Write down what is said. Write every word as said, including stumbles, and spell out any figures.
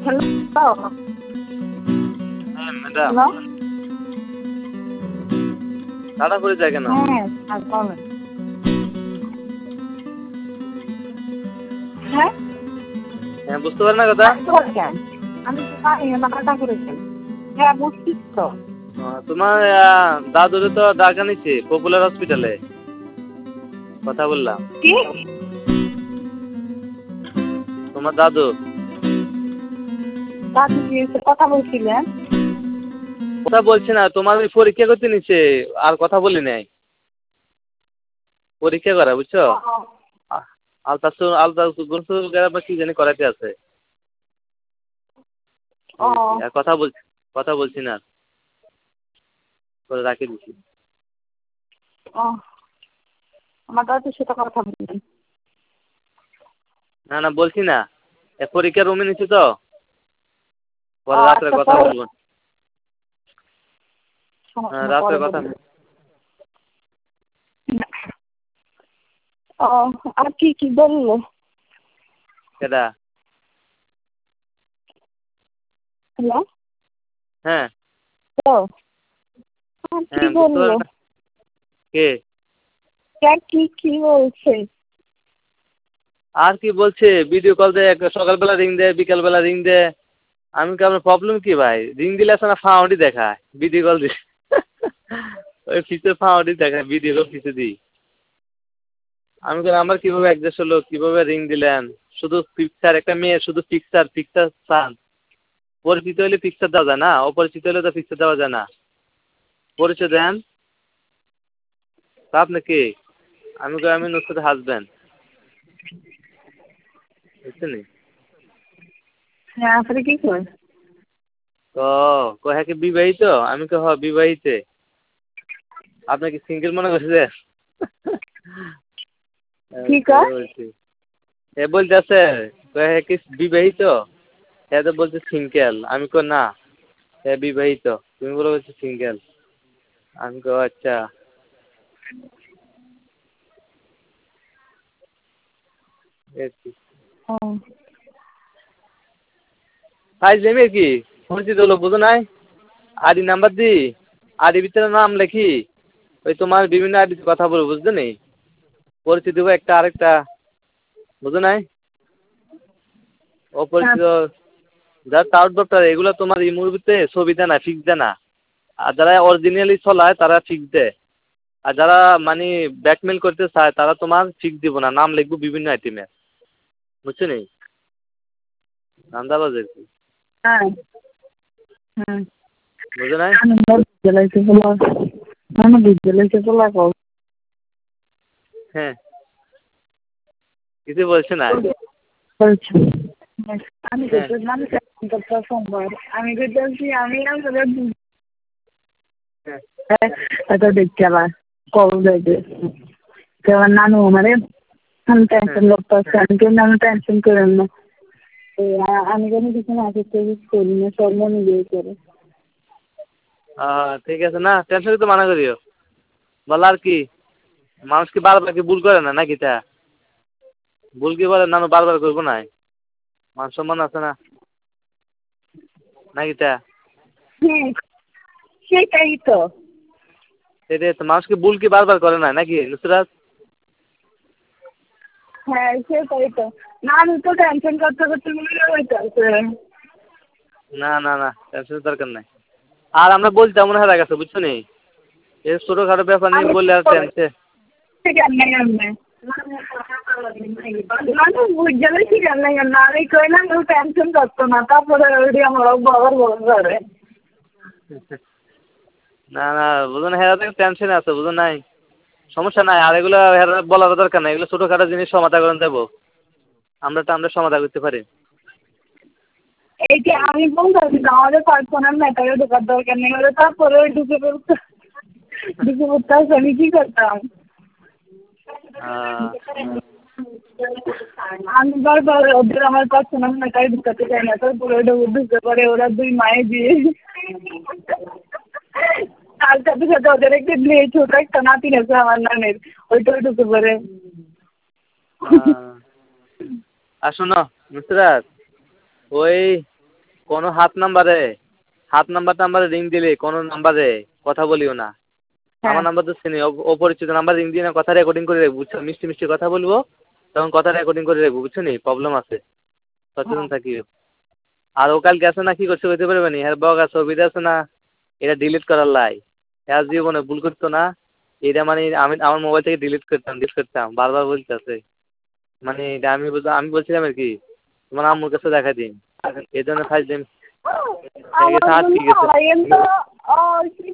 Hello. হ্যাঁ madam. Hello. তাড়া করে যায় কেন? হ্যাঁ আর বলেন। হ্যাঁ? হ্যাঁ বুঝতে পারেন না কথা? বুঝতে পারছেন? আমি তো জানি না কাটা করেছেন। হ্যাঁ বুঝছি তো। আহ, তোমার আহ, দাদুরে তো ডাকা নিচ্ছে পপুলার হসপিটালে কথা বললাম। কি? তোমার দাদু দাদু কি এসে কথা বলছিলেন? কথা বলছে না, তোমার ওই পরীক্ষা করতে নিচ্ছে, আর কথা বলি নাই। পরীক্ষা করা বুঝছো? ও, ও, আলতাসু আলতাসু বা কি জানি করাতে আছে। ও, আর কথা বল কথা বলছি না, করে রাখি দিচ্ছি। ও, আমার দাদুর সাথে কথা বললেন। না না বলছি না, এ পরীক্ষা রুমে নিচ্ছি তো, ও পরে রাত্রে আচ্ছা কথা পরে বলবো। হ্যাঁ সমস্যা নেই, রাত্রে পরে কথা। বলবেন। ও আর কি কি বললো? কেডা? হ্যালো। হ্যাঁ তো আর কি হ্যাঁ বুঝতে বললো? পারেন না। কে? স্যার কি কি বলছে? আর কি বলছে, ভিডিও কল দেয়, সকালবেলা রিং দেয়, বিকালবেলা রিং দেয়। আমি কি, আপনার প্রবলেম কি ভাই? রিং দিলে আসে না ফাউন্ডি দেখায়, ভিডিও কল দিই ওই ফিসে ফাউন্ডি দেখায়, ভিডিও কল ফিসে দিই। আমি বলি আমার কিভাবে অ্যাডজাস্ট হলো, কিভাবে রিং দিলেন? শুধু পিকচার, একটা মেয়ে শুধু পিকচার পিকচার চান। পরিচিত হলে পিকচার দেওয়া যায় না, অপরিচিত হলে তো পিকচার দেওয়া যায় না। পরিচয় দেন। তা আপনি কে? আমি কই আমি নুসরাতের হাজব্যান্ড। বুঝছেন? হ্যাঁ আসলে কি করে? তো কয় হ্যাঁ কি বিবাহিত? আমি কই হ বিবাহিতে। আপনি কি সিঙ্গেল মনে করছেন? কি কয়? বলছি এ বলতেছে কয় হ্যাঁ কি বিবাহিত? হ্যাঁ তো বলছে সিঙ্গেল। আমি কই না, হ্যাঁ বিবাহিত। তুমি বলে বলছো সিঙ্গেল। আমি কই আচ্ছা। ও ফাইজলামি কি? পরিচিত হলো বুঝো নাই? আইডি নাম্বার দি, আইডির ভিতরে নাম লেখি, ওই তোমার বিভিন্ন আইডিতে কথা বলবো, বুঝছো নি? পরিচিত হবো একটা আরেকটা, বুঝো নাই? হ্যাঁ অপরিচিত যারা টাউট ডক্টর এগুলো তোমার এই মুভিতে ছবি দেয় না, ফিক্স দেয় না। আর যারা অরিজিনালি চলায় তারা ফিক্স দেয়। আর যারা মানে ব্ল্যাকমেল করতে চায় তারা তোমার ফিক্স দিব না, নাম লিখবো বিভিন্ন আইটেমে, বুঝছো নি? ধান্দাবাজ আর কি, হ্যাঁ হ্যাঁ বুঝো নাই? আনন্দ বিদ্যালয়তে বলা আনন্দ বিদ্যালয়তে বলা কও হ্যাঁ কিছু বলছে না। বলছি আমি হ্যাঁ তো মানুষ সোমবার আমি বলছি আমি আসলে হ্যাঁ এটা দেখতে আবার কল যাইতে আমার নানু আমারে আমি হ্যাঁ টেনশন করতেছি, আমি কেন আমি টেনশন করেন না। আমি যেন কিছু না কিছু করি না, সব মনে দিয়ে করে। আহ, ঠিক আছে, না টেনশন তো মানা করিও। বলো আর কি, মানুষ কি বারবার কি ভুল করে না নাকি? তা ভুল কি বলে না বারবার করবো না? মান সম্মান আছে না নাকি? তা হ্যাঁ সেটাই তো। সেটাই তো, মানুষ কি ভুল কি বারবার করে না নাকি নুসরাত? হ্যাঁ সেটাই তো। না আমি তো টেনশন করতে করতে মনে হইতেছে। না না না টেনশনের দরকার নাই। আর আমরা বলতে মনে হয় গেছে, বুঝছো নি? এই ছোটখাটো ব্যাপার নিয়ে আমি বললে আর টেনশন। কেমনে কেমনে মানুষ বুঝলে কি কেমনে কেমনে আমি কই না টেনশন করতো না, তারপরে ওইটি আমার বাবার বড় করে। না না বুঝো না, হেরা টেনশনে আছে, বুঝো নাই? সমস্যা নাই, আর এগুলো হেরা বলার দরকার নাই, এগুলো ছোটখাটো জিনিস সমাধান করে দেবো। আমরা তো আমরা সমাধান করতে পারি। এই যে আমি বলতেছি আমাদের পার্সোনাল ম্যাটারে ঢোকার দরকার নেই, ওরা তারপরে ওই ঢুকে পড়তে ঢুকে পড়তে আসে আমি কি করতাম? আহ, আমি বারবার ওদের আমার পার্সোনাল ম্যাটারে ঢুকাতে চাই না, তারপরে ওটা ঢুকে পড়ে ওরা দুই মায়ে দিয়ে। তার সাথে সাথে ওদের একটা মেয়ে ছোট একটা নাতিন আছে আমার নানের, ওইটাও ঢুকে পড়ে। আহ, আর শোনো নুসরাত, ওই কোনো হাত নাম্বারে হাত নাম্বার টাম্বারে রিং দিলে কোনো নাম্বারে কথা বলিও না। আমার হ্যাঁ নাম্বার তো চিনি, অপরিচিত নাম্বার রিং দিয়ে না কথা রেকর্ডিং করে রাখবো, বুঝছো? মিষ্টি মিষ্টি কথা বলবো, তখন কথা রেকর্ডিং করে রাখবো, বুঝছো নি? প্রবলেম আছে, সচেতন হ্যাঁ থাকিও। আর ও কাল গেছে না, কি করছে হইতে পারবে নি, হ্যাঁ বগা ছবি আছে না, এটা ডিলিট করার লাই। হ্যাঁ জীবনে ভুল করতো না, এটা মানে আমি আমার মোবাইল থেকে ডিলিট করতাম ডিলিট করতাম, বারবার বলতেছে। মানে এটা আমি বলতে আমি বলছিলাম আর কি, তোমার আম্মুর কাছে দেখা দিন, এই জন্য ফার্স্ট দিন আমার ঠিক জন্য আছে। আড়াইয়ের তো